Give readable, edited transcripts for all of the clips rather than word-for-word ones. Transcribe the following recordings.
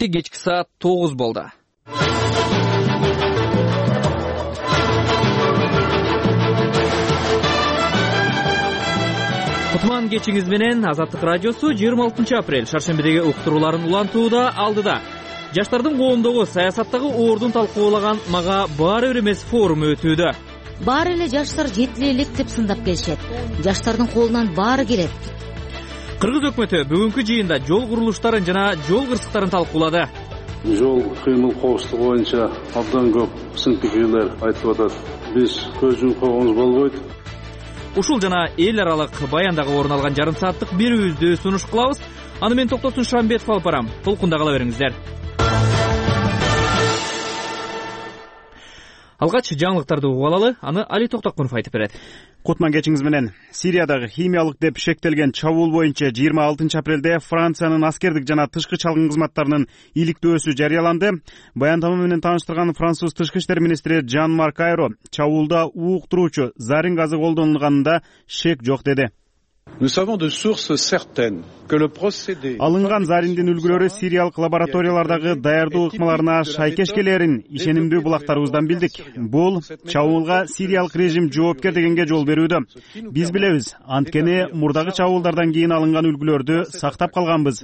Кечки саат 9 болду. Кутман кечиңиз менен Азаттык радиосу 26 апрель шаршембидеги уктурууларын улантууда алдыда. Жаштардын коомдогу саясаттагы ордун талкуулаган мага баары бир эмес форуму өтүүдө. Баары эле жаштар жетиле элек деп сындап келишет. Жаштардын колунан баары келет. Кыргыз өкмөтү бүгүнкү жыйында жол курулуштарын жана жол кырсыктарын талкуулады. Жол кыймыл коопсуздугу боюнча абдан көп сын пикирлер айтылып атат. Биз көз жумуп койгонубуз болбойт. Ушул жана эл аралык баяндагы орун алган жарым сааттык берүүбүздү сунуш кылабыз. Аны мен Токтосун Шамбетов алып барам. Толкунда кала бериңиздер. Алгач жаңылыктарды угуп алалы, аны Али Токтокунов айтып берет. Кутман кечиңиз менен. Сириядагы химиялык деп шектелген чабуул боюнча 26 апрелде Франциянын аскердик жана тышкы чалгын кызматтарынын иликтөөсү жарыяланды. Баяндама менен тааныштырган француз тышкы иштер министри Жан-Марк Айро чабуулда ууктуруучу зарин газы колдонулганында шек жок деди. Алынган зариндин үлгүлөрү сириялык лабораториялардагы даярдоо ыкмаларына шайкеш келерин ишенимдүү булактарыбыздан билдик. Бул чабуулга сириялык режим жоопкер дегенге жол берүүдө. Биз билебиз, анткени мурдагы чабуулдардан кийин алынган үлгүлөрдү сактап калганбыз,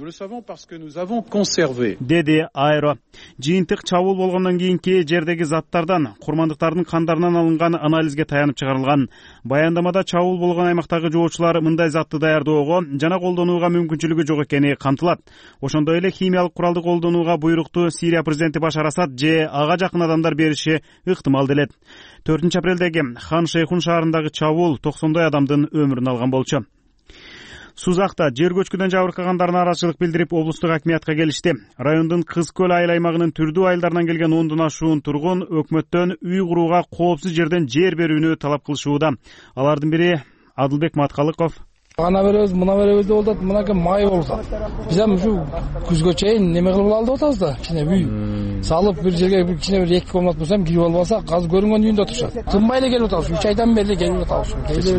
деди Айро. Жыйынтык чабуул болгондон кийинки жердеги заттардан курмандыктардын кандарынан алынган анализге таянып чыгарылган. Баяндамада чабуул болгон аймактагы жоочулар мындай затты даярдоого жана колдонууга мүмкүнчүлүгү жок экени камтылат. Ошондой эле химиялык куралды колдонууга буйрукту Сирия президенти Башар Асад же ага жакын адамдар бериши ыктымал делет. 4 апрелдеги Хан Шейхун шаарындагы чабуул 90 адамдын өмүрүн алган болчу. Сузакта жер көчкүдөн жабыркагандар нааразычылык билдирип облустук акимиятка келишти. Райондун Кыз көл айыл аймагынын түрдүү айылдарынан келген 10 ашуун тургун өкмөттөн үй курууга коопсуз жерден жер берүүнү талап кылышууда. Алардын бири Адылбек Маткалыков. Ана беребиз, мына беребиз деп атат, мынакей май болсо. Биз эми ушу күзгө чейин неме кылып алды атабыз да, кичине үй салып бир жерге бир кичине бир 2 комнат болсо кирип албаса, азыр көрүнгөн үйүндө турушат. Тынбай эле келип атабыз, 3 айдан бери келип атабыз.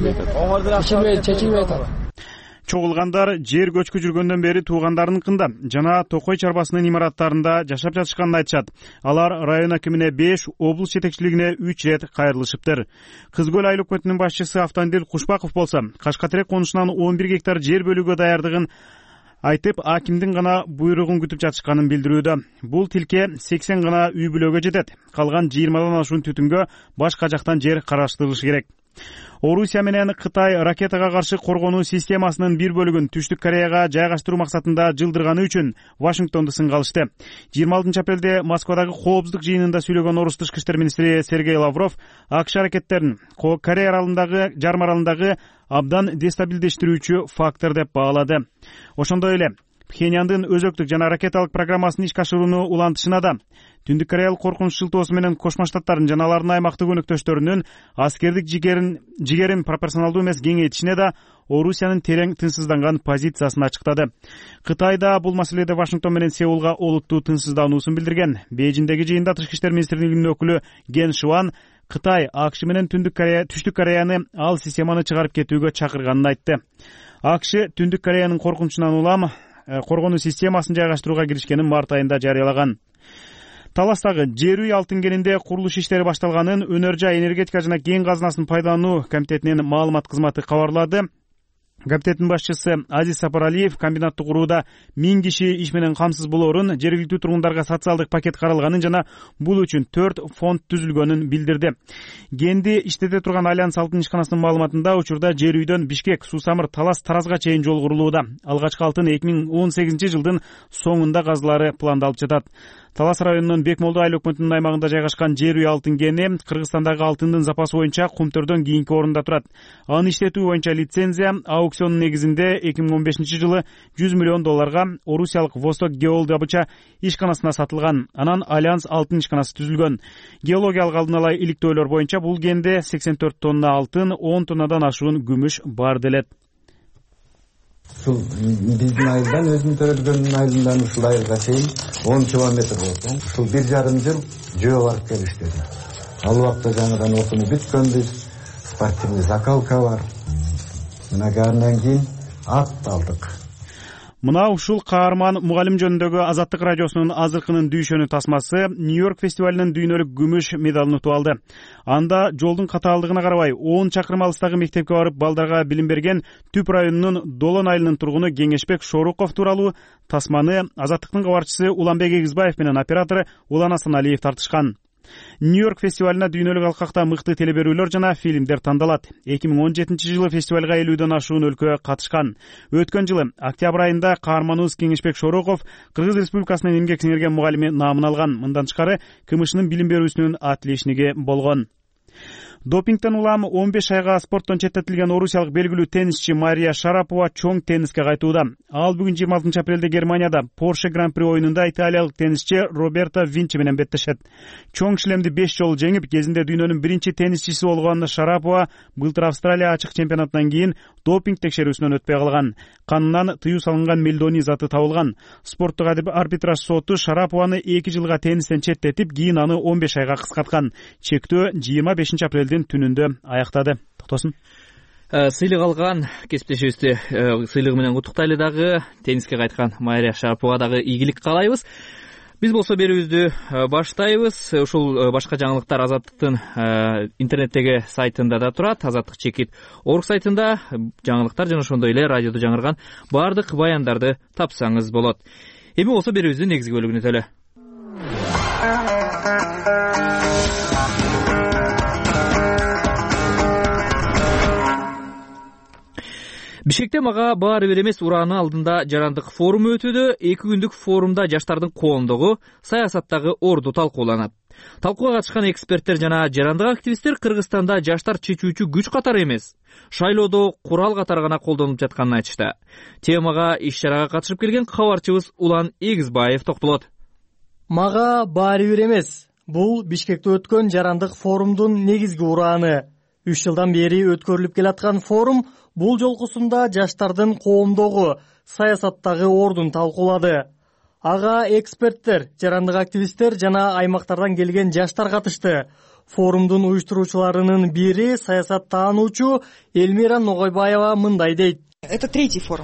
Чечилбей атат. Чогулгандар жер көчкү жүргөндөн бери туугандарыныкында жана Токой чарбасынын имараттарында жашап жатышканын айтышат. Алар район акимине 5, облус жетекчилигине 3 рет кайрылышыптыр. Кыз көл айыл өкмөтүнүн башчысы Автандил Кушбаков болсо, Кашкатерек конушунан 11 гектар жер бөлүүгө даярдыгын айтып, акимдин гана буйругун күтүп жатышканын билдирүүдө. Бул тилке 80 гана үй бүлөгө жетет. Калган 20дан ашуун түтүнгө башка жактан жер караштырылышы керек. Орусия менен Кытай ракетага каршы коргонуу системасынын бир бөлүгүн Түштүк Кореяга жайгаштыруу максатында жылдырганы үчүн Вашингтонду сынга алышты. 26 апрелде Москвадагы коопсуздук жыйынында сүйлөгөн орус тышкы иштер министри Сергей Лавров АКШ аракеттерин Корея аралындагы жарым аралындагы абдан дестабилдештирүүчү фактор деп баалады. Ошондой эле Пхеньяндын өзөктүк жана ракеталык программасын ишке ашырууну улантышына да Түндүк Кореялык коркунуч шылтоосу менен Кошмо Штаттардын жана алардын аймактык өнөктөштөрүнүн аскердик жигерин пропорционалдуу эмес кеңейтишине да Орусиянын терең тынчсызданган позициясын ачыктады. Кытай да бул маселеде Вашингтон менен Сеулга олуттуу тынчсыздануусун билдирген. Бейжиңдеги жыйында Тышкы иштер министрлигинин өкүлү Ген Шуан Кытай АКШ менен Түштүк Кореяны ал системаны чыгарып кетүүгө чакырганын айтты. АКШ Түндүк Кореянын коркунучунан улам коргонуу системасын жайгаштырууга киришкенин март айында жарыялаган. Таластагы жер үй алтын кенинде курулуш иштери башталганын Өнөр жай энергетика жана кен казынасын пайдалануу комитетинин маалымат кызматы кабарлады. Комитеттин башчысы Азиз Сапаралиев комбинатты курууда 1000 киши иш менен камсыз болоорун, жергиликтүү тургундарга социалдык пакет каралганын жана бул үчүн 4 фонд түзүлгөнүн билдирди. Кенди иштете турган Альянс алтын ишканасынын маалыматында учурда жер үйдөн Бишкек, Суу-Самыр, Талас, Таразга чейин жол курулууда. Алгачкы алтын 2018 жылдын соңунда казылары пландалып жатат. Талас районунун Бекмолду айыл өкмөтүнүн аймагында жайгашкан жер үй алтын кени Кыргызстандагы алтындын запасы боюнча Кумтөрдөн кийинки орунда турат. Аны иштетүү боюнча лицензия аукционун негизинде 2015 жылы $100 миллион орусиялык Восток геодобыча ишканасына сатылган. Анан Альянс алтын ишканасы түзүлгөн. Геологиялык алдын ала иликтөөлөр боюнча бул кенде 84 тонна алтын, 10 тоннадан ашуун күмүш бар делет. Ушул биздин айылдан өзүм төрөлгөн айылдан ушул айылга чейин 10 километр болду. Ушул 1,5 жыл жөө барып келиштеди. Ал убакта жаңыдан окууну бүткөнбүз, спортивный закалка бар. Мына андан кийин ат алдык. Мына ушул каарман мугалим жөнүндөгү Азаттык радиосунун азыркынын дүйшөнү тасмасы Нью-Йорк фестивалынын дүйнөлүк күмүш медалын утуп алды. Анда жолдун катаалдыгына карабай 10 чакырым алыстагы мектепке барып балдарга билим берген Түп районунун Долон айылынын тургуну Кеңешбек Шоруков тууралуу тасманы Азаттыктын кабарчысы Уланбек Эгизбаев менен оператору Улан Асаналиев тартышкан. Нью-Йорк фестивалына дүйнөлүк алкакта мыкты телеберүүлөр жана фильмдер тандалат. 2017-жылы фестивалга 50дөн ашуун өлкө катышкан. Өткөн жылы октябрь айында каарманыбыз Кеңешбек Шороков Кыргыз Республикасынын эмгек сиңирген мугалими наамын алган. Мындан тышкары КМШнын билим берүүсүнүн отличниги болгон. Допингтен улам 15 айга спорттон четтетилген орусиялык белгилүү теннисчи Мария Шарапова чоң тенниске кайтууда. Ал бүгүн 26 апрелде Германияда Porsche Гран-при оюнунда италиялык теннисчи Роберто Винчи менен беттешет. Чоң шлемди 5 жолу жеңип, кезинде дүйнөнүн биринчи теннисчиси болгон Шарапова былтыр Австралия ачык чемпионатынан кийин допинг текшерүүсүнөн өтпөй калган. Канынан тыюу салынган мельдоний заты табылган. Спорттук арбитраж соту Шарапованы 2 жылга теннистен четтетип, кийин аны 15 айга кыскарткан. Чектөө 25 апрелдин түнүндө аяктады. Токтосун. Сыйлык алган кесиптешибизди сыйлыгы менен куттуктайлы дагы. Тенниске кайткан Мария Шараповага дагы ийгилик каалайбыз. Биз болсо берүүбүздү баштайбыз. Ушул башка жаңылыктар Азаттыктын интернеттеги сайтында да турат. Азаттык.org сайтында жаңылыктар жана ошондой эле радиодо жаңырган баардык баяндарды тапсаңыз болот. Эми болсо берүүбүздүн негизги бөлүгүнө өтөлү. Бишкекте мага баары бир эмес урааны алдында жарандык форум өтүүдө. 2 күндүк форумда жаштардын коомдогу саясаттагы орду талкууланат. Талкууга катышкан эксперттер жана жарандык активисттер Кыргызстанда жаштар чечүүчү күч катары эмес, шайлоодо курал катары гана колдонулуп жатканын айтышты. Темага иш-чарага катышып келген кабарчыбыз Улан Эгизбаев токтолот. Мага баары бир эмес. Бул Бишкекте өткөн жарандык форумдун негизги урааны. 3 жылдан бери өткөрүлүп келаткан форум бул жолкусунда жаштардын коомдогу саясаттагы ордун талкуулады. Ага эксперттер, жарандык активисттер жана аймактардан келген жаштар катышты. Форумдун уюштуруучуларынын бири саясаттануучу Элмира Ногойбаева мындай дейт. Это 3-й форум.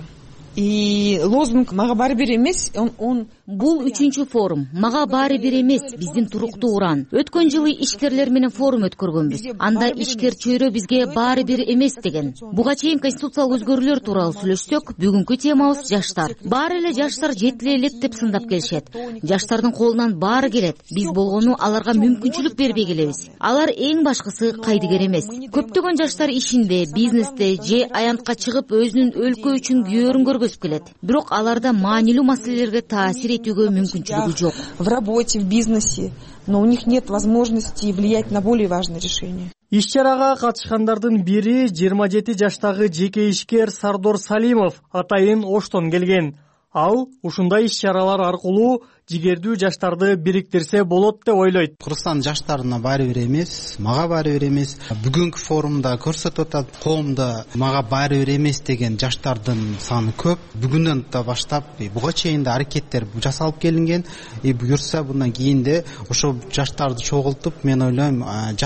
И лозунг «Мага баары бир эмес», он... Бул 3-чү форум. Мага баары бир эмес, биздин туруктуу уран. Өткөн жылы ишкерлер менен форум өткөргөнбүз. Анда ишкер чөйрө бизге баары бир эмес деген. Буга чейин конституциялык өзгөрүүлөр тууралуу сүйлөшсөк, бүгүнкү темабыз жаштар. Баары эле жаштар жетиле элек деп сындап келишет. Жаштардын колунан баары келет. Биз болгону аларга мүмкүнчүлүк бербей келебиз. Алар эң башкысы кайдыгер эмес. Көптөгөн жаштар ишинде, бизнесте же аянтка чыгып өзүнүн өлкө үчүн күбөлөрүн көргөзүп келет. Бирок аларда маанилүү маселелерге таасир этүүгө мүмкүнчүлүгү жок. В работе, в бизнесе, но у них нет возможности влиять на более важные решения. Иш-чарага катышкандардын бири 27 жаштагы жеке ишкер Сардор Салимов, атайын Оштон келген. Ал ушундай иш-чаралар аркылуу жигердүү жаштарды бириктирсе болот деп ойлойт. Кыргызстан жаштарына баары бир эмес, мага баары бир эмес. Бүгүнкү форумда көрсөтүп атат, коомдо мага баары бир эмес деген жаштардын саны көп. Бүгүндөн да баштап буга чейин да аракеттер жасалып келинген. Буюрса bundan кийин де ошо жаштарды чогултуп, мен ойлойм,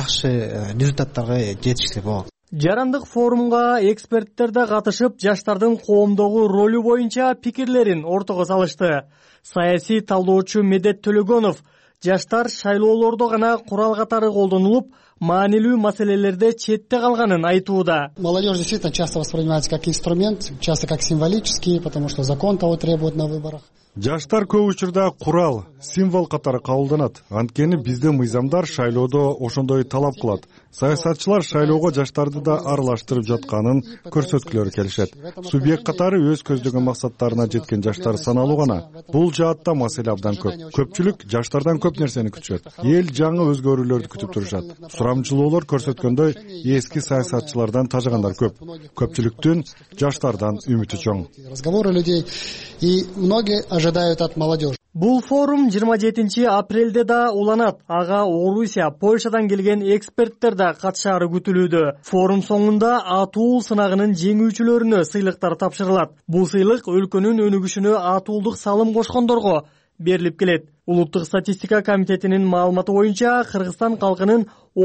жакшы результаттарга жетишсе болот. Жарандык форумга эксперттер да катышып, жаштардын коомдогу ролу боюнча пикирлерин ортого салышты. Саясий талдоочу Медет Төлөгөнов жаштар шайлоолордо гана курал катары колдонулуп, маанилүү маселелерде четте калганын айтууда. Молодежь действительно часто воспринимается как инструмент, часто как символический, потому что закон того требует на выборах. Жаштар көп учурда курал, символ катары кабылданат. Анткени биздин мыйзамдар шайлоодо ошондой талап кылат. Саясатчылар шайлоого жаштарды да аралаштырып жатканын көрсөткүлөрү келишет. Субъект катары өз көздөгөн максаттарына жеткен жаштар саналуу гана. Бул жаатта маселе абдан көп. Көпчүлүк жаштардан көп нерсени күтүшөт. Эл жаңы өзгөрүүлөрдү күтүп турушат. Сурамчылоолор көрсөткөндөй, эски саясатчылардан тажагандар көп. Көпчүлүктүн жаштардан үмүтү чоң. Разговоры людей и многие ожидают от молодежи. Бул форум 27 апрелде да уланат. Ага Орусия, Польшадан келген эксперттер да катышары күтүлүүдө. Форум соңунда атуул сынагынын жеңүүчүлөрүнө сыйлыктар тапшырылат. Бул сыйлык өлкөнүн өнүгүшүнө атуулдук салым кошкондорго берилип келет. Улуттук статистика комитетинин маалыматы боюнча Кыргызстан калкынын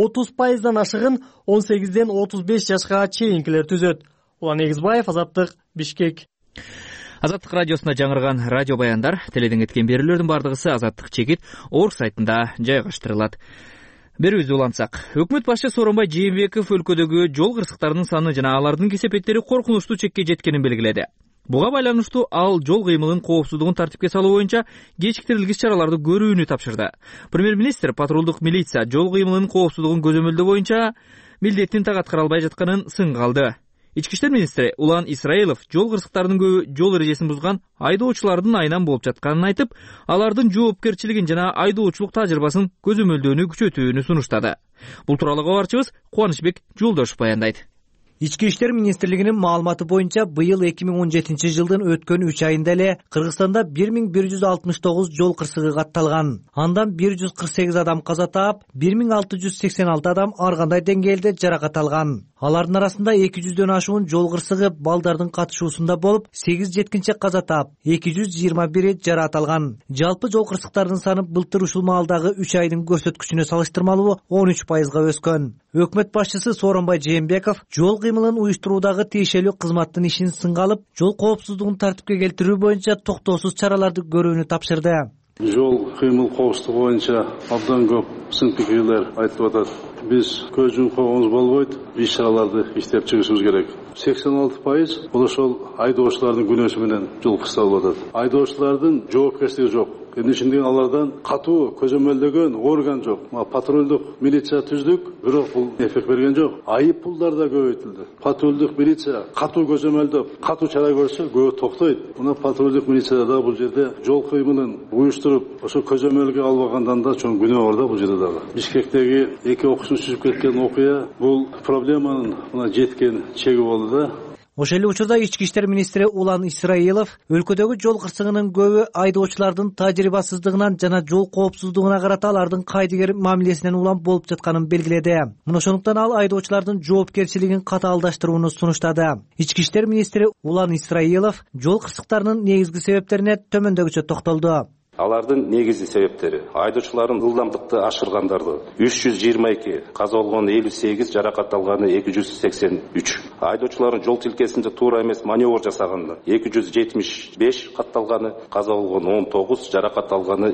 30% ашыгын 18-35 жашка чейинкилер түзөт. Улан Эгизбаев, Азаттык, Бишкек. Азаттык радиосуна жаңырган радио баяндар, теледен кеткен берүүлөрдүн бардыгысы Азаттык чекит орг сайтында жайгаштырылат. Берүүбүздү улантсак, өкмөт башчысы Сооронбай Жээнбеков өлкөдөгү жол кырсыктарынын саны жана алардын кесепеттери коркунучтуу чекке жеткенин белгиледи. Буга байланыштуу ал жол кыймылынын коопсуздугун тартипке салуу боюнча кечиктирилгич чараларды көрүүнү тапшырды. Премьер-министр патрулдук милиция жол кыймылынын коопсуздугун көзөмөлдөө боюнча милдетин так аткара албай жатканын сынга алды. Ички иштер министри Улан Исраилов жол кырсыктарынын көбү жол эрежесин бузган айдоочулардын айынан болуп жатканын айтып, алардын жоопкерчилигин жана айдоочулук тажрыйбасын көзөмөлдөөнү күчөтүүнү сунуштады. Бул тууралуу кабарчыбыз Кубанычбек Жолдошов баяндайт. Ички иштер министрлигинин маалыматы боюнча быйыл 2017 жылдын өткөн 3 айында эле Кыргызстанда 1169 жол кырсыгы катталган. Андан 148 адам каза таап, 1686 адам ар кандай деңгээлде жаракат алган. Алардын арасында 200дөн ашуун жол кырсыгы балдардын катышуусунда болуп, 8 жеткинчек каза таап, 221 жаракат алган. Жалпы жол кырсыктарынын саны былтыр ушул маалдагы 3 айдын көрсөткүчүнө салыштырмалуу 13%га өскөн. Өкмөт башчысы Сооронбай Жээнбеков жол кыймылын уюштуруудагы тиешелүү кызматтын ишин сынга алып, жол коопсуздугун тартипке келтирүү боюнча токтоосуз чараларды көрүүнү тапшырды. Жол кыймыл коопсуздугу боюнча абдан көп сын пикирлер айтылып атат. Биз көз жумуп койгонубуз болбойт, иш-чараларды иштеп чыгышыбыз керек. 86% бул ошол айдоочулардын күнөөсү менен жол кырсалып атат. Айдоочулардын жоопкерчилиги жок. Эндичинде алардан катуу көзөмөлдөгөн орган жок. Патрулдук милиция түздүк, бирок бул эффект берген жок. Айып пулдар да көбөйтүлдү. Патрулдук милиция катуу көзөмөлдөп, катуу чара көрсө көп токтойт. Мына патрулдук милиция да бул жерде жол кыймылын уюштуруп, ошо көзөмөлгө албагандан да чоң күнөө бар да бул жерде дагы. Бишкектеги 2 окуучуну сүзүп кеткен окуя бул проблеманын мына жеткен чеги болду да. Ошол эле учурда ички иштер министри Улан Исраилов өлкөдөгү жол кырсыгынын көбү айдоочулардын тажрыйбасыздыгынан жана жол коопсуздугуна карата алардын кайдыгер мамилесинен улам болуп жатканын белгиледи. Мына ошондуктан ал айдоочулардын жоопкерчилигин катаалдаштырууну сунуштады. Ички иштер министри Улан Исраилов жол кырсыктарынын негизги себептерине төмөндөгүчө токтолду. Алардын негизги себептери айдоочулардын ылдамдыкты ашыргандарды 322, каза болгону 58, жаракат алганы 283. Айдоочулардын жол тилкесинде туура эмес маневр жасаганы 275 катталганы, каза болгону 19, жаракат алганы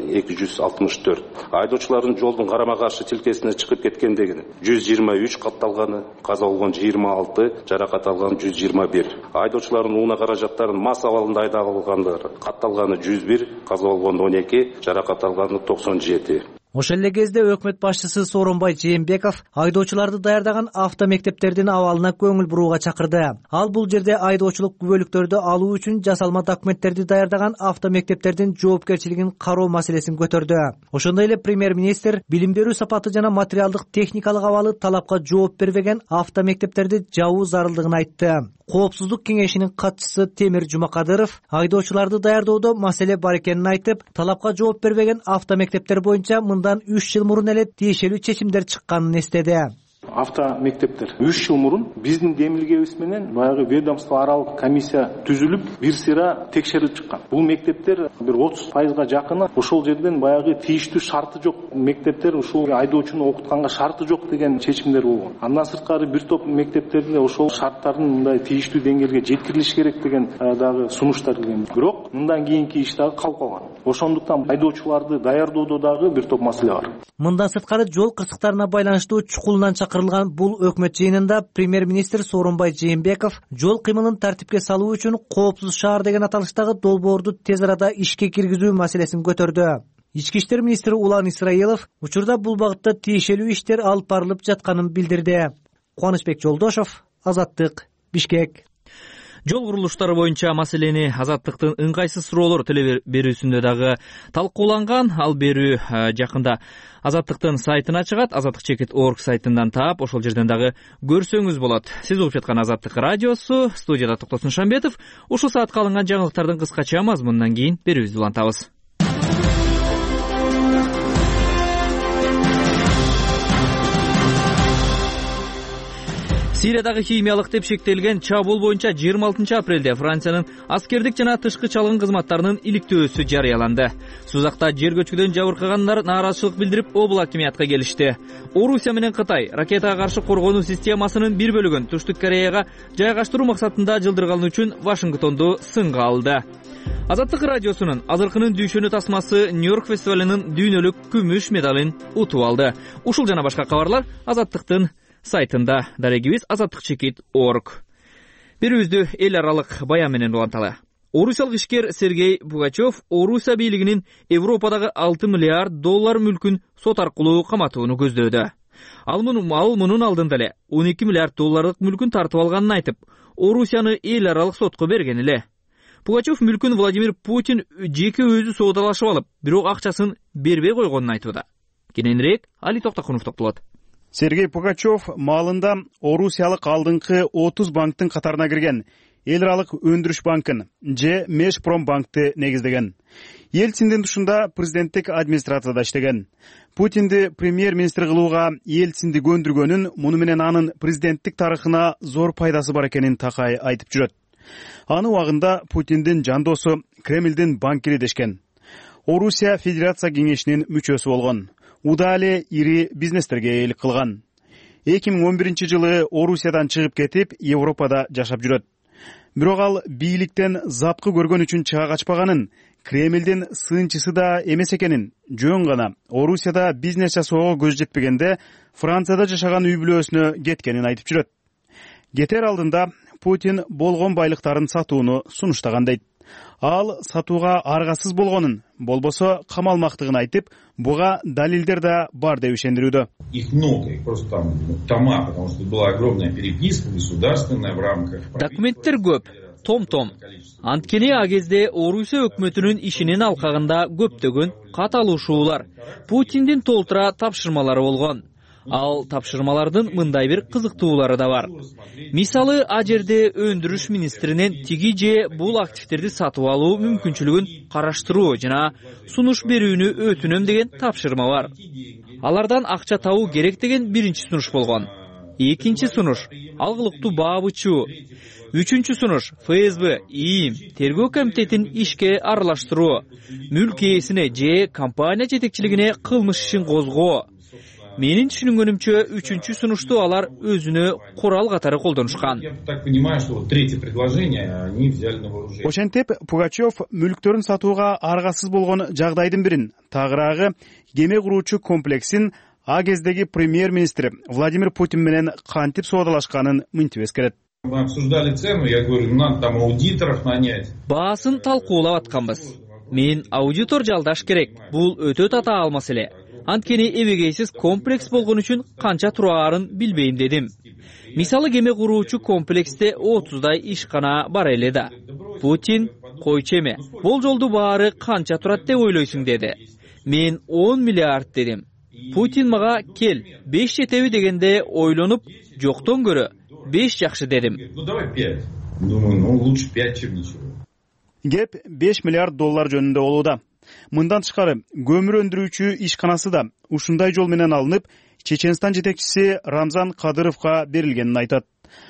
264. Айдоочулардын жолдун карама каршы тилкесине чыгып кеткендеги 123 катталганы, каза болгону 26, жаракат алганы 121. Айдоочулардын унаа каражаттарын мас абалында айдалгандары катталганы 101, каза болгону 12, жаракат алганы 97. Ошол эле кезде өкмөт башчысы Сооронбай Жээнбеков айдоочуларды даярдаган автомектептердин абалына көңүл бурууга чакырды. Ал бул жерде айдоочулук күбөлүктөрдү алуу үчүн жасалма документтерди даярдаган автомектептердин жоопкерчилигин кароо маселесин көтөрдү. Ошондой эле премьер-министр билим берүү сапаты жана материалдык техникалык абалы талапка жооп бербеген автомектептерди жабуу зарылдыгын айтты. Коопсуздук кеңешинин катчысы Темир Жумакадыров айдоочуларды даярдоодо маселе бар экенин айтып, талапка жооп бербеген автомектептер боюнча мындан 3 жыл мурун эле тиешелүү чечимдер чыкканын эстеди. Автомектептер 3 жыл мурун биздин демилгебиз менен баягы ведомство аралык комиссия түзүлүп, бир сыйра текшерип чыккан. Бул мектептер бир 30%га жакыны ошол жерден баягы тийиштүү шарты жок мектептер, ушул айдоочуну окутканга шарты жок деген чечимдер болгон. Андан сырткары бир топ мектептерде ошол шарттардын мындай тийиштүү деңгээлге жеткирилиш керек деген дагы сунуштар келген. Бирок мындан кийинки иш дагы калып калган. Ошондуктан айдоочуларды даярдоодо дагы бир топ маселе бар. Мындан сырткары жол кырсыктарына байланыштуу чукулунан чакырылган бул өкмөт жыйынында премьер-министр Сооронбай Жээнбеков жол кыймылын тартипке салуу үчүн коопсуз шаар деген аталыштагы долбоорду тез арада ишке киргизүү маселесин көтөрдү. Ички иштер министри Улан Исраилов учурда бул багытта тиешелүү иштер алып барылып жатканын билдирди. Кубанычбек Жолдошов, Азаттык, Бишкек. Жол курулуштары боюнча маселени Азаттыктын ыңгайсыз суроолор теле берүүсүндө дагы талкууланган. Ал берүү жакында Азаттыктын сайтына чыгат. Азаттык чекит орг сайтынан таап, ошол жерден дагы көрсөңүз болот. Сиз угуп жаткан Азаттык радиосу, студияда Токтосун Шамбетов. Ушул саатка алынган жаңылыктардын кыскача мазмунунан кийин берүүбүздү улантабыз. Сириядагы химиялык деп шектелген чабуул боюнча 26 апрелде Франциянын аскердик жана тышкы чалгын кызматтарынын иликтөөсү жарыяланды. Сузакта жер көчкүдөн жабыркагандар нааразычылык билдирип, обул акимиятка келишти. Орусия менен Кытай ракетага каршы коргонуу системасынын бир бөлүгүн Туштук Кореяга жайгаштыруу максатында жылдырганы үчүн Вашингтонду сынга алды. Азаттык радиосунун азыркынын дүйшөнү тасмасы Нью-Йорк фестивалынын дүйнөлүк күмүш медалын утуп алды. Ушул жана башка кабарлар Азаттыктын сайтында. Дарегибиз azattik.org. Бирүүздү эл аралык баян менен уланталы. Орусиялык ишкер Сергей Пугачев Орусия бийлигинин Европадагы 6 миллиард доллар мүлкүн сот аркылуу каматууну көздөдө. Ал мунун алдында эле 12 миллиард долларлык мүлкүн тартып алганын айтып, Орусияны эл аралык сотко берген эле. Пугачев мүлкүн Владимир Путин жеке өзү соодалашып алып, бирок акчасын бербей койгонун айтууда. Кененирээк Али Токтокунов токтолот. Сергей Пугачев маалында Орусиялык алдыңкы 30 банктын катарына кирген эл аралык өндүрүш банкын же Межпромбанкты негиздеген. Ельциндин тушунда президенттик администрацияда иштеген. Путинди премьер-министр кылууга Ельцинди көндүргөнүн, муну менен анын президенттик тарыхына зор пайдасы бар экенин Такай айтып жүрөт. Аны убагында Путиндин жандосу Кремлдин банкири дешкен. Орусия Федерация кеңешинин мүчөсү болгон. Уда эле ири бизнестерге ээлик кылган. 2011 жылы Орусиядан чыгып кетип, Европада жашап жүрөт. Бирок ал бийликтен запкы көргөн үчүн чыга качпаганын, Кремлдин сынчысы да эмес экенин, жөн гана Орусияда бизнес жасоого көз жетпегенде Францияда жашаган үй бүлөсүнө кеткенин айтып жүрөт. Кетер алдында Путин болгон байлыктарын сатууну сунуштаган дейт. Ал сатууга аргасыз болгонун, болбосо камалмактыгын айтып, буга далилдер да бар деп ишендирүүдө. Их много, их просто там тома, потому что была огромная переписка государственная в рамках. Документтер көп, том. Анткени а кезде Орусия өкмөтүнүн ишинин алкагында көптөгөн каталышуулар, Путиндин толтура тапшырмалары болгон. Ал тапшырмалардын мындай бир кызыктуулары да бар. Мисалы, а жерде өндүрүш министринен тиги же бул активтерди сатып алуу мүмкүнчүлүгүн караштыруу жана сунуш берүүнү өтүнөм деген тапшырма бар. Алардан акча табуу керек деген биринчи сунуш болгон. Экинчи сунуш алгылыктуу баабычуу. Үчүнчү сунуш ФСБ, ИИМ, тергөө комитетин ишке аралаштыруу, мүлк ээсине же компания жетекчилигине кылмыш ишин козгоо. Менин түшүнгөнүмчө үчүнчү сунушту алар өзүнө курал катары колдонушкан. Я так понимаю, что третье предложение они взяли на вооружение. Ошентип Пугачев мүлктөрүн сатууга аргасыз болгон жагдайдын бирин, тагыраагы кеме куруучу комплексин а кездеги премьер-министр Владимир Путин менен кантип соодалашканын мынтип эскерет. Мы обсуждали цену, я говорю, надо там аудиторов нанять. Баасын талкуулап атканбыз. Мен аудитор жалдаш керек. Бул өтө татаал маселе. Анткени эбегейсиз комплекс болгон үчүн канча тураарын билбейм дедим. Мисалы кеме куруучу комплексте 30дай ишкана бар эле да. Путин койчу эме, болжолду баары канча турат деп ойлойсуң деди. Мен 10 миллиард дедим. Путин мага кел, 5 жетеби дегенде ойлонуп, жоктон көрө 5 жакшы дедим. Ну давай 5. Думаю, лучше 5, чем ничего. Кеп 5 миллиард доллар жөнүндө болууда. Мындан тышкары көмүр өндүрүүчү ишканасы да ушундай жол менен алынып, Чеченстан жетекчиси Рамзан Кадыровго берилгенин айтат.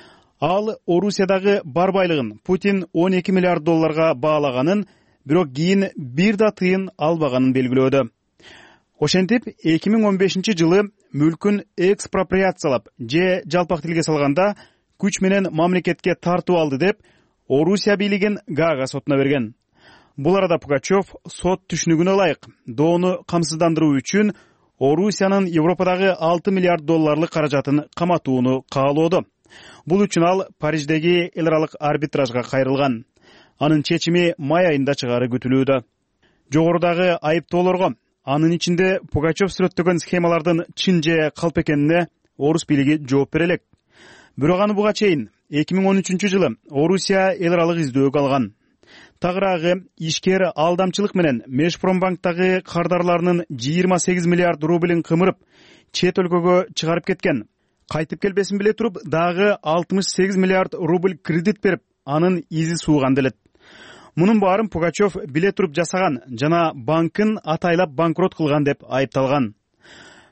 Ал Орусиядагы бар байлыгын Путин 12 миллиард долларга баалаганын, бирок кийин бир да тыйын албаганын белгилөөдө. Ошентип 2015 жылы мүлкүн экспроприациялап же жалпак тилге салганда күч менен мамлекетке тартып алды деп Орусия бийлигин Гаага сотуна берген. Бул арада Пугачев сот түшүнүгүнө ылайык доону камсыздандыруу үчүн Орусиянын Европадагы 6 миллиард долларлык каражатын каматууну каалоодо. Бул үчүн ал Париждеги эл аралык арбитражга кайрылган. Анын чечими май айында чыгаары күтүлүүдө. Жогорудагы айыптоолорго, анын ичинде Пугачев сүрөттөгөн схемалардын чын же калп экенине орус бийлиги жооп бере элек. Бирок аны буга чейин 2013 жылы Орусия эл аралык издөөгө алган. Тагыраагы ишкер алдамчылык менен Межпромбанктагы кардарларынын 28 миллиард рублин кымырып, чет өлкөгө чыгарып кеткен. Кайтып келбесин биле туруп, дагы 68 миллиард рубль кредит берип, анын изи сууган делет. Мунун баарын Пугачев биле туруп жасаган жана банкын атайлап банкрот кылган деп айыпталган.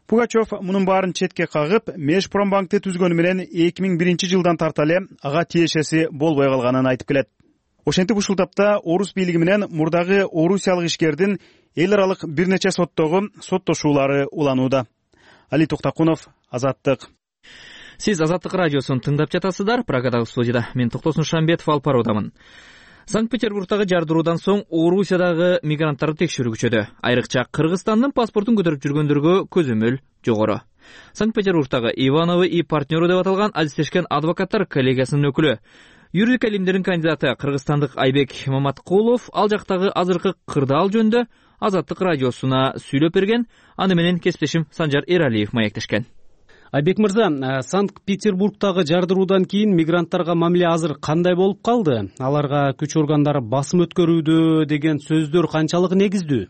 Пугачев мунун баарын четке кагып, Межпромбанкты түзгөнү менен 2001-жылдан тарта эле ага тиешеси болбой калганын айтып келет. Ошентип ушул тапта Орус бийлиги менен мурдагы орусиялык ишкердин эл аралык бир нече соттогу соттошуулары уланууда. Али Токтакунов, Азаттык. Сиз Азаттык радиосун тыңдап жатасыздар. Прагадагы студияда мен Токтосун Шамбетов алып баруудамын. Санкт-Петербургдагы жардыруудан соң Орусиядагы мигранттарды текшерүү күчөдү. Айрыкча Кыргызстандын паспортун көтөрүп жүргөндөргө көзөмөл жогору. Санкт-Петербургдагы Ивановы и партнеру деп аталган алистешкен адвокаттар коллегиясынын өкүлү, юридика илимдердин кандидаты кыргызстандык Айбек Маматкулов ал жактагы азыркы кырдаал жөнүндө Азаттык радиосуна сүйлөп берген. Аны менен кесиптешим Санжар Эралиев маектешкен. Айбек мырза, Санкт-Петербургдагы жардыруудан кийин мигранттарга мамиле азыр кандай болуп калды? Аларга күч органдары басым өткөрүүдө деген сөздөр канчалык негиздүү?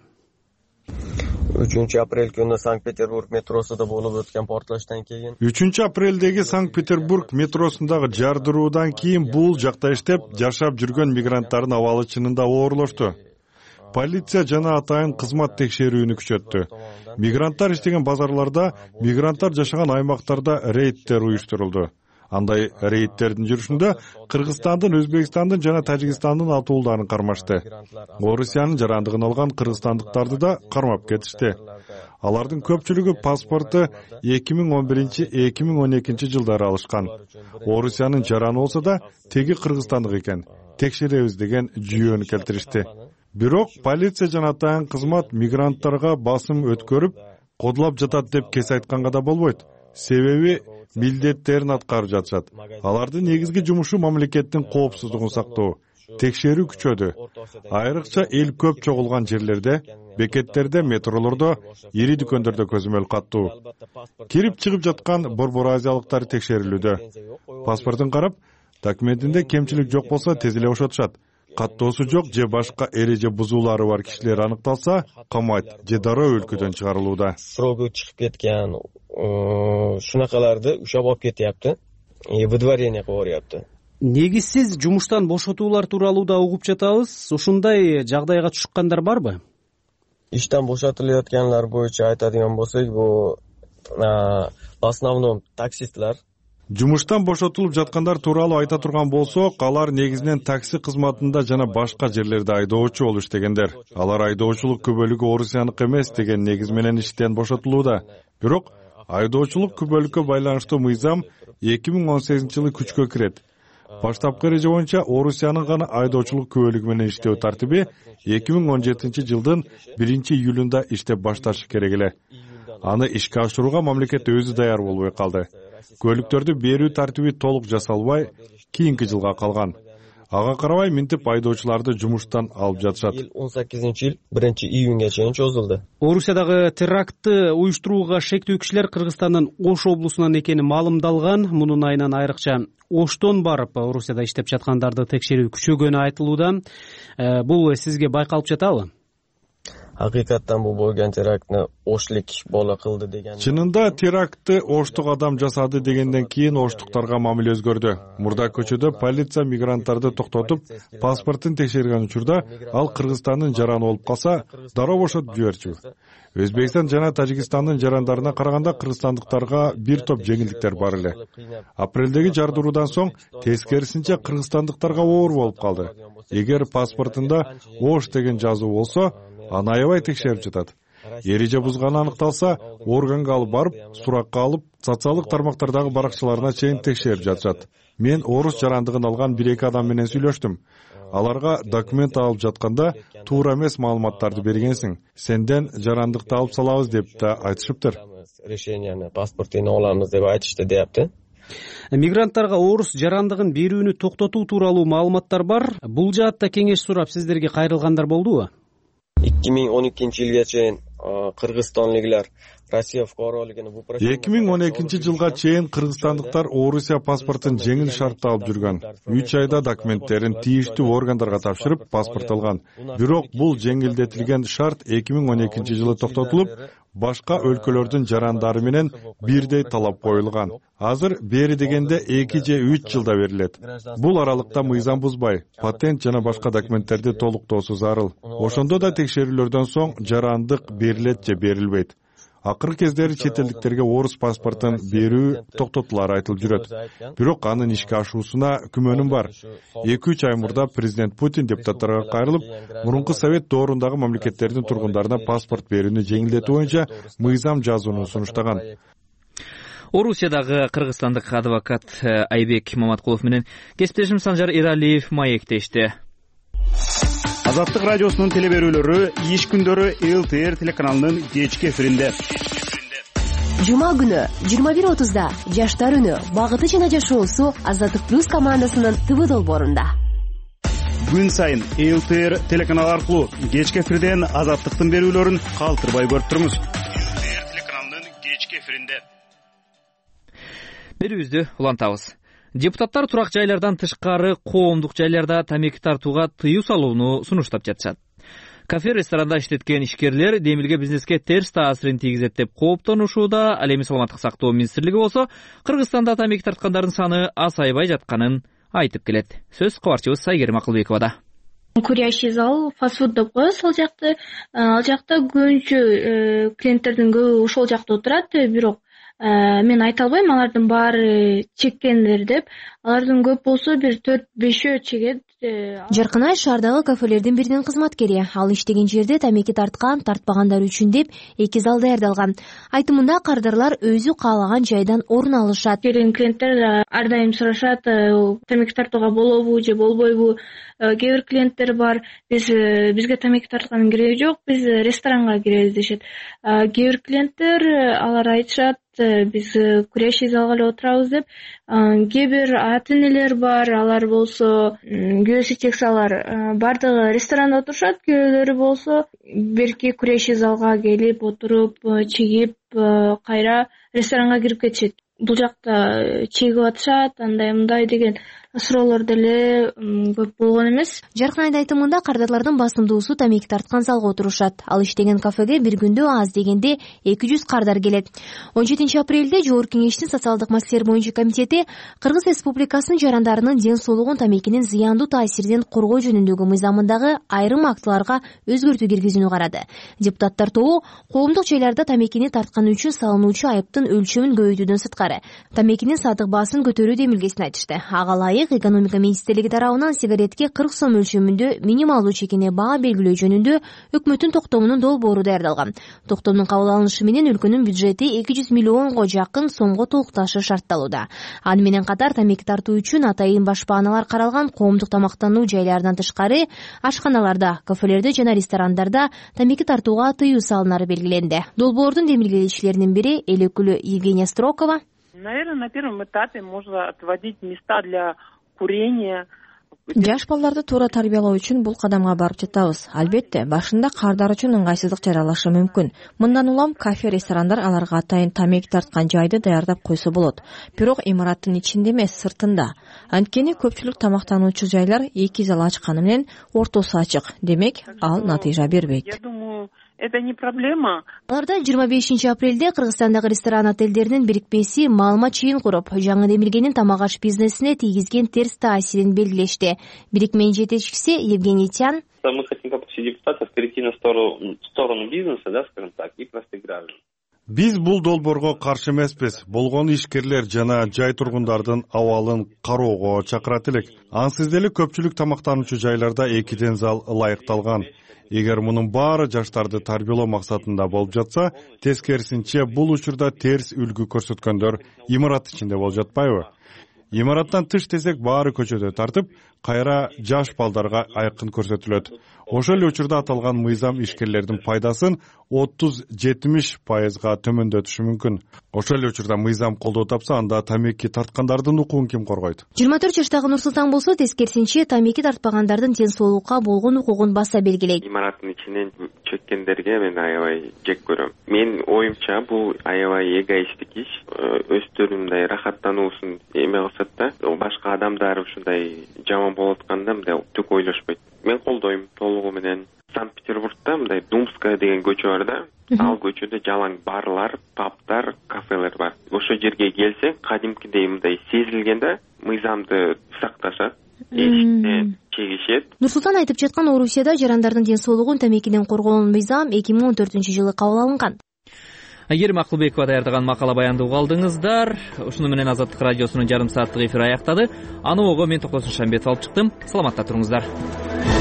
3 апрель күнү Санкт-Петербург метросунда болуп өткөн портлаштан кийин 3 апрелдеги Санкт-Петербург метросундагы жардыруудан кийин бул жакта иштеп жашап жүргөн мигранттардын абалы чынында оорлошту. Полиция жана атайын кызмат текшерүүнү күчөттү. Мигранттар иштеген базарларда, мигранттар жашаган аймактарда рейдтер уюштурулду. Андай рейдтердин жүрүшүндө Кыргызстандын, Өзбекстандын жана Тажикстандын атуулдарын кармашты. Орусиянын жарандыгын алган кыргызстандыктарды да кармап кетишти. Алардын көпчүлүгү паспорту 2011-2012 жылдары алышкан. Орусиянын жараны болсо да теги кыргызстандык экен. Текшеребиз деген жүйөнү келтиришти. Бирок полиция жана атайын кызмат мигранттарга басым өткөрүп, кодулап жатат деп кес айтканга да болбойт. Себеби милдеттерин аткарып жатышат. Алардын негизги жумушу мамлекеттин коопсуздугун сактоо. Текшерүү күчөдү. Айрыкча эл көп чогулган жерлерде, бекеттерде, метролордо, ири дүкөндөрдө көзөмөл каттуу. Кирип чыгып жаткан борбор азиялыктар текшерилүүдө. Паспортун карап, документинде кемчилик жок болсо тез эле бошотушат. Каттоосу жок же башка эреже бузуулары бар кишилер аныкталса, камайт же дароо өлкөдөн чыгарылууда. Срогу чыгып кеткен, шунакаларды ушап алып кетиптир. Выдворение кылып. Негизсиз жумуштан бошотуулар тууралуу да угуп жатабыз. Ушундай жагдайга түшкөндөр барбы? Иштен бошотулуп аткандар боюнча айтадыган болсок, бул в основном таксистлер. Жумуштан бошотулуп жаткандар тууралуу айта турган болсок, алар негизинен такси кызматында жана башка жерлерде айдоочу болуп иштегендер. Алар айдоочулук күбөлүгү орусиянык эмес деген негиз менен иштен бошотулууда. Бирок айдоочулук күбөлүккө байланыштуу мыйзам 2018-жылы күчкө кирет. Баштапкы эреже боюнча Орусиянын гана айдоочулук күбөлүгү менен иштөө тартиби 2017-жылдын 1-июлунда иштеп башташы керек эле. Аны ишке ашырууга мамлекет өзү даяр болбой калды. Көлүктөрдү берүү тартиби толук жасалбай, кийинки жылга калган. Ага карабай минтип айдоочуларды жумуштан алып жатышат. 18-жыл 1-июнга чейин чозулду. Орусиядагы терактты уюштурууга шектүү кишилер Кыргызстандын Ош облусунан экени маалымдалган. Мунун айынан айрыкча Оштон барып, Орусияда иштеп жаткандарды текшерүү күчөгөнү айтылууда. Бул сизге байкалып жатабы? Hakikaten bu bo'lgan teraktni Oshlik bola qildi degan. Чынында терактты Оштук адам жасады дегенден кийин оштуктарга мамиле өзгөрдү. Мурда көчөдө полиция мигранттарды токтотуп, паспортун текшерген учурда ал Кыргызстандын жараны болуп калса, дароо бошотуп жиберчү. Өзбекстан жана Тажикстандын жарандарына караганда кыргызстандыктарга бир топ жеңилдиктер бар эле. Апрелдеги жардыруудан соң тескерисинче кыргызстандыктарга оор болуп калды. Эгер паспортунда Ош деген жазуу болсо, аны аябай текшерип жатат. Эреже бузганы аныкталса, органга алып барып, суракка алып, социалдык тармактардагы баракчаларына чейин текшерип жатышат. Мен орус жарандыгын алган 1-2 адам менен сүйлөштүм. Аларга документ алып жатканда туура эмес маалыматтарды бергенсиң. Сенден жарандыкты алып салабыз деп да айтышыптыр. Решенияны, паспортун алабыз деп айтышты депти. Мигранттарга орус жарандыгын берүүнү токтотуу тууралуу маалыматтар бар. Бул жаатта кеңеш сурап сиздерге кайрылгандар болдубу? 2012-жылга чейин кыргызстанлыктар Россия фукаралыгын бу 2012-жылга чейин кыргызстандыктар Орусия паспортун жеңил шартта алып жүргөн. 3 айда документтерин тийиштүү органдарга тапшырып паспорт алган. Бирок бул жеңилдетилген шарт 2012-жылы токтотулуп, башка өлкөлөрдүн жарандары менен бирдей талап коюлган. Азыр бери дегенде 2 же 3 жылда берилет. Бул аралыкта мыйзам бузбай, патент жана башка документтерди толуктоосу зарыл. Ошондо да текшерүүлөрдөн соң жарандык берилет же берилбейт. Акыркы кездери чет элдиктерге орус паспортун берүү токтотулары айтылып жүрөт. Бирок анын ишке ашуусуна күмөнүм бар. 2-3 ай мурда президент Путин депутаттарга кайрылып, мурунку совет доорундагы мамлекеттердин тургундарына паспорт берүүнү жеңилдетүү боюнча мыйзам жазууну сунуштаган. Орусиядагы кыргызстандык адвокат Айбек Маматкулов менен кесиптешим Санжар Иралиев маектешти. Азаттык радиосунун телеберүүлөрү иш күндөрү ЛТР телеканалынын кечки эфиринде. Жума күнү 21:30да Жаштар үнү багыты жана жашоосу Азаттык плюс командасынын ТВ долбоорунда. Күн сайын ЛТР телеканалы аркылуу кечки эфирден Азаттыктын берүүлөрүн калтырбай көрүп туруңуз. ЛТР телеканалынын кечки эфиринде. Берүүбүздү улантабыз. Депутаттар турак жайлардан тышкары коомдук жайларда тамеки тартууга тыюу салууну сунуштап жатышат. Кафе, ресторанда иштеткен ишкерлер демилге бизнеске терс таасирин тийгизет деп кооптонушууда. Ал эми саламаттык сактоо министрлиги болсо Кыргызстанда тамеки тарткандардын саны азайбай жатканын айтып келет. Сөз кабарчыбыз Сайгерим Акылбековада. Курящий зал, фастфуд деп коебуз ал жакта. Ал жакта көбүнчө клиенттердин көбү ошол жакта отурат, бирок мен айта албайм алардын баары чеккендер деп. Алардын көп болсо бир 4-5 чегет. Жаркынай шаардагы кафелердин биринин кызматкери. Ал иштеген жерде тамеки тарткан, тартпагандар үчүн деп 2 зал даярдалган. Айтымында кардарлар өзү каалаган жайдан орун алышат. Келген клиенттер ар дайым сурашат, тамеки тартууга болобу же болбойбу. Кээ бир клиенттер бар, бизге тамеки тарткандын кереги жок, биз ресторанга киребиз дешет. Кээ бир клиенттер алар айтышат, биз курящий залга эле отурабыз деп. Кээ бир ата энелер бар, алар болсо көбүсү секциялар бардыгы ресторанда отурушат, кээбирөөлөрү болсо берки курящий залга келип отуруп, чегип, кайра ресторанга кирип кетишет. Бул жакта чегип атышат, андай мындай деген суроолор деле көп болгон эмес. Жаркынайдын айтымында кардарлардын басымдуусу тамеки тарткан залга отурушат. Ал иштеген кафеге бир күндө аз дегенде 200 кардар келет. 17 апрелде Жогорку Кеңештин социалдык маселелер боюнча комитети Кыргыз Республикасынын жарандарынын ден соолугун тамекинин зыяндуу таасиринен коргоо жөнүндөгү мыйзамындагы айрым актыларга өзгөртүү киргизүүнү карады. Депутаттар тобу коомдук жайларда тамекини тартканы үчүн салынуучу айыптын өлчөмүн көбөйтүүдөн сырткары тамекинин сатык баасын көтөрүү демилгесин айтышты. Ага ылайык экономика министрлиги тарабынан сигаретке 40 сом өлчөмүндө минималдуу чекине баа белгилөө жөнүндө өкмөттүн токтомунун долбоору даярдалган. Токтомдун кабыл алынышы менен өлкөнүн бюджети 200 миллионго жакын сомго толукташы шартталууда. Аны менен катар тамеки тартуу үчүн атайын башпааналар каралган. Коомдук тамактануу жайларынан тышкары ашканаларда, кафелерде жана ресторандарда тамеки тартууга тыюу салынары белгиленди. Долбоордун демилгелечилеринин бири эл өкүлү Евгения Строкова. Наверное, на первом этапе можно отводить места для курения. Жаш балдарды туура тарбиялоо үчүн бул кадамга барып жатабыз. Албетте, башында кардар үчүн ыңгайсыздык жаралышы мүмкүн. Мындан улам кафе, ресторандар аларга атайын тамеки тарткан жайды даярдап койсо болот. Бирок имараттын ичинде эмес, сыртында. Анткени көпчүлүк тамактануучу жайлар 2 зал ачканы менен ортосу ачык. Демек, ал натыйжа бербейт. Я думаю, это не проблема. Аларда 25 апрелде Кыргызстандагы ресторан отелдеринин бирикмеси маалымат чыйын куруп, жаңы демилгенин тамак аш бизнесине тийгизген терс таасирин белгилешти. Бирикменин жетекчиси Евгений Тян. Мы хотим, как все депутаты, перейти на сторону бизнеса, да, скажем так, и простых граждан. Биз бул долбоорго каршы эмеспиз. Болгон ишкерлер жана жай тургундардын абалын кароого чакырат элек. Ансыз деле көпчүлүк тамактануучу жайларда 2 зал ылайыкталган. Эгер мунун баары жаштарды тарбиялоо максатында болуп жатса, тескерисинче бул учурда терс үлгү көрсөткөндөр имарат ичинде болуп жатпайбы? Имараттан тыш десек баары көчөдө тартып, кайра жаш балдарга айкын көрсөтүлөт. Ошол эле учурда аталган мыйзам ишкерлердин пайдасын 30-70%га төмөндөтүшү мүмкүн. Ошол эле учурда мыйзам колдоо тапса, анда тамеки тарткандардын укугун ким коргойт? 24 жаштагы Нурсултан болсо тескерисинче тамеки тартпагандардын ден соолукка болгон укугун баса белгилейт. Имараттын ичинен чеккендерге мен аябай жек көрөм. Мен оюмча бул аябай эгоисттик иш. Өздөрүнүн мындай рахаттануусун эме кылышат да, башка адамдар ушундай жаман болуп атканда мындай түк ойлошпойт. Мен колдойм толугу менен. Санкт-Петербургда мындай Думская деген көчө бар да. Ал көчөдө жалаң барлар, пабдар, кафелер бар. Ошол жерге келсең, кадимкидей мындай сезилген да, мыйзамды сакташат. Эшиктен чегишет. Нурсултан айтып жаткан, Орусияда жарандардын ден соолугун тамекиден коргоон мыйзам 2014-жылы кабыл алынган. айгерим акылбекова даярдаган макала баянды угуп алдыңыздар. Ушуну менен Азаттык радиосунун жарым сааттык эфири аяктады. Аны ого мен Токтосун Шамбетов алып чыктым. Саламатта туруңуздар.